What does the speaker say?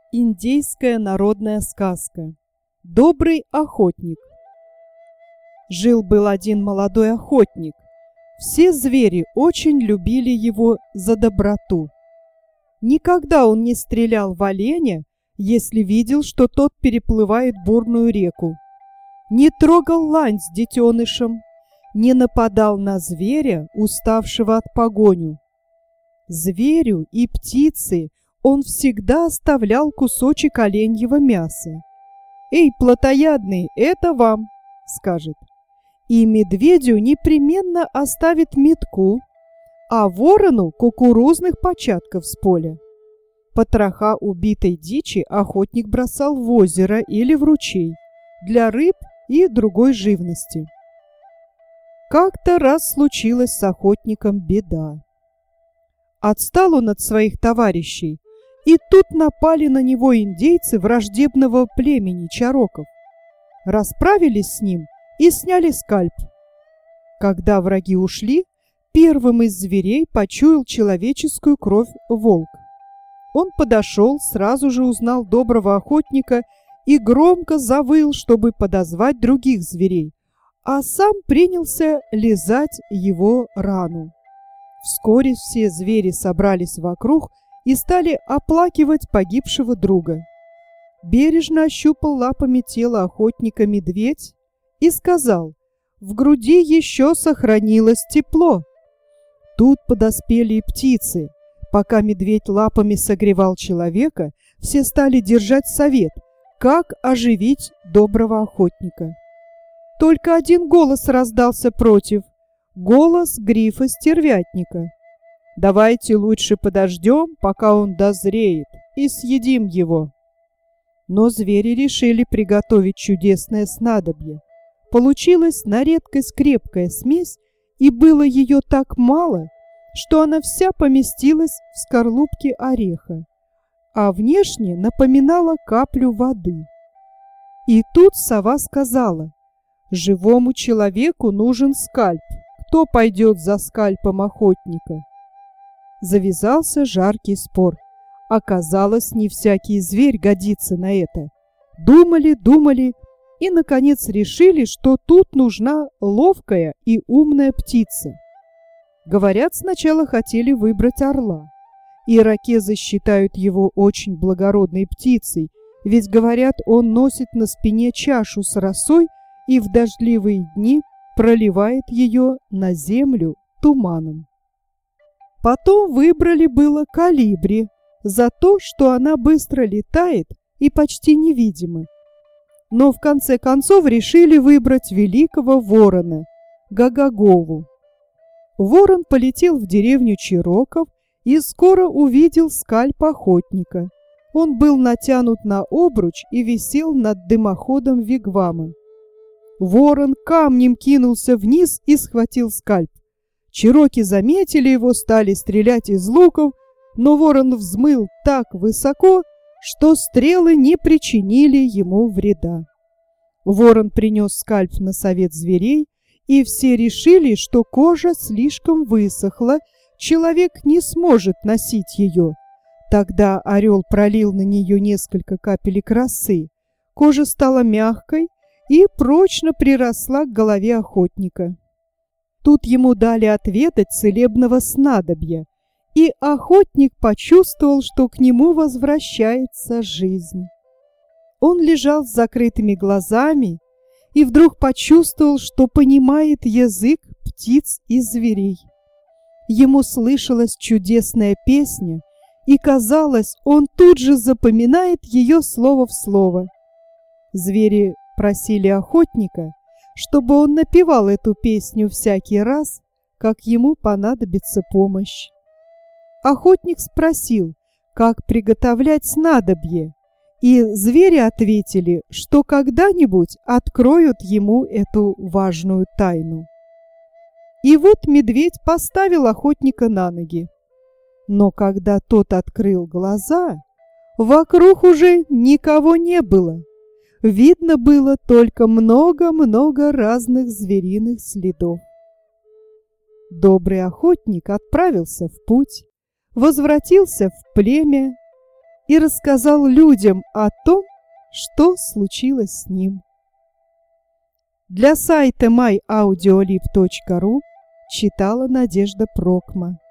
Индейская народная сказка. Добрый охотник. Жил-был один молодой охотник. Все звери очень любили его за доброту. Никогда он не стрелял в оленя, если видел, что тот переплывает бурную реку. Не трогал лань с детенышем, не нападал на зверя, уставшего от погоню. Зверю и птице он всегда оставлял кусочек оленьего мяса. «Эй, плотоядный, это вам!» — скажет. И медведю непременно оставит метку, а ворону — кукурузных початков с поля. Потроха убитой дичи охотник бросал в озеро или в ручей для рыб и другой живности. Как-то раз случилась с охотником беда. Отстал он от своих товарищей, и тут напали на него индейцы враждебного племени чароков. Расправились с ним и сняли скальп. Когда враги ушли, первым из зверей почуял человеческую кровь волк. Он подошел, сразу же узнал доброго охотника и громко завыл, чтобы подозвать других зверей, а сам принялся лизать его рану. Вскоре все звери собрались вокруг и стали оплакивать погибшего друга. Бережно ощупал лапами тело охотника медведь и сказал: «В груди еще сохранилось тепло». Тут подоспели и птицы. Пока медведь лапами согревал человека, все стали держать совет, как оживить доброго охотника. Только один голос раздался против. Голос грифа-стервятника. «Давайте лучше подождем, пока он дозреет, и съедим его». Но звери решили приготовить чудесное снадобье. Получилась на редкость крепкая смесь, и было ее так мало, что она вся поместилась в скорлупке ореха, а внешне напоминала каплю воды. И тут сова сказала: «Живому человеку нужен скальп. Кто пойдет за скальпом охотника?» Завязался жаркий спор. Оказалось, не всякий зверь годится на это. Думали и, наконец, решили, что тут нужна ловкая и умная птица. Говорят, сначала хотели выбрать орла. Иракезы считают его очень благородной птицей, ведь, говорят, он носит на спине чашу с росой и в дождливые дни проливает ее на землю туманом. Потом выбрали было колибри за то, что она быстро летает и почти невидима. Но в конце концов решили выбрать великого ворона Гагагову. Ворон полетел в деревню чироков и скоро увидел скальп охотника. Он был натянут на обруч и висел над дымоходом вигвама. Ворон камнем кинулся вниз и схватил скальп. Чироки заметили его, стали стрелять из луков, но ворон взмыл так высоко, что стрелы не причинили ему вреда. Ворон принес скальп на совет зверей, и все решили, что кожа слишком высохла, человек не сможет носить ее. Тогда орел пролил на нее несколько капелек росы. Кожа стала мягкой и прочно приросла к голове охотника. Тут ему дали отведать целебного снадобья, и охотник почувствовал, что к нему возвращается жизнь. Он лежал с закрытыми глазами и вдруг почувствовал, что понимает язык птиц и зверей. Ему слышалась чудесная песня, и казалось, он тут же запоминает ее слово в слово. Звери просили охотника, чтобы он напевал эту песню всякий раз, как ему понадобится помощь. Охотник спросил, как приготовлять снадобье, и звери ответили, что когда-нибудь откроют ему эту важную тайну. И вот медведь поставил охотника на ноги. Но когда тот открыл глаза, вокруг уже никого не было. Видно было только много-много разных звериных следов. Добрый охотник отправился в путь, возвратился в племя и рассказал людям о том, что случилось с ним. Для сайта myaudiolib.ru читала Надежда Прокма.